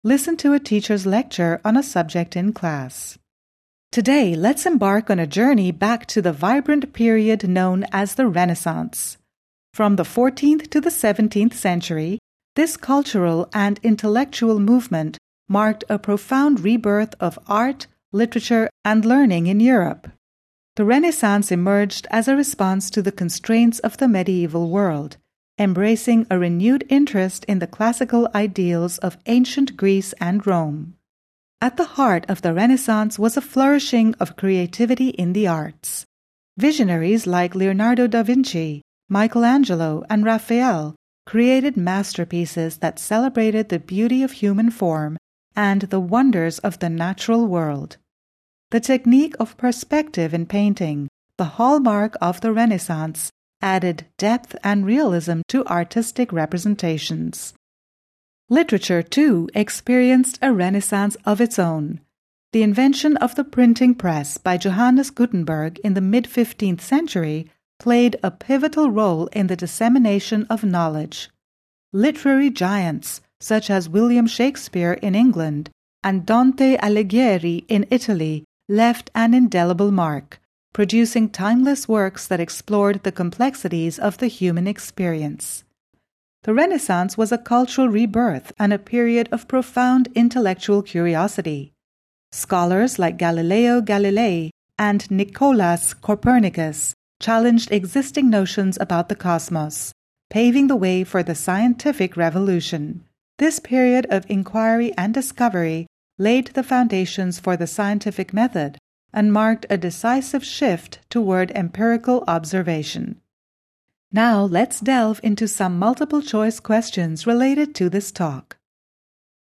Listen to a teacher's lecture on a subject in class. Today, let's embark on a journey back to the vibrant period known as the Renaissance. From the 14th to the 17th century, this cultural and intellectual movement marked a profound rebirth of art, literature, and learning in Europe. The Renaissance emerged as a response to the constraints of the medieval world, embracing a renewed interest in the classical ideals of ancient Greece and Rome. At the heart of the Renaissance was a flourishing of creativity in the arts. Visionaries like Leonardo da Vinci, Michelangelo, and Raphael created masterpieces that celebrated the beauty of human form and the wonders of the natural world. The technique of perspective in painting, the hallmark of the Renaissance, added depth and realism to artistic representations. Literature, too, experienced a renaissance of its own. The invention of the printing press by Johannes Gutenberg in the mid-15th century played a pivotal role in the dissemination of knowledge. Literary giants, such as William Shakespeare in England and Dante Alighieri in Italy, left an indelible mark, producing timeless works that explored the complexities of the human experience. The Renaissance was a cultural rebirth and a period of profound intellectual curiosity. Scholars like Galileo Galilei and Nicolaus Copernicus challenged existing notions about the cosmos, paving the way for the scientific revolution. This period of inquiry and discovery laid the foundations for the scientific method and marked a decisive shift toward empirical observation. Now let's delve into some multiple-choice questions related to this talk.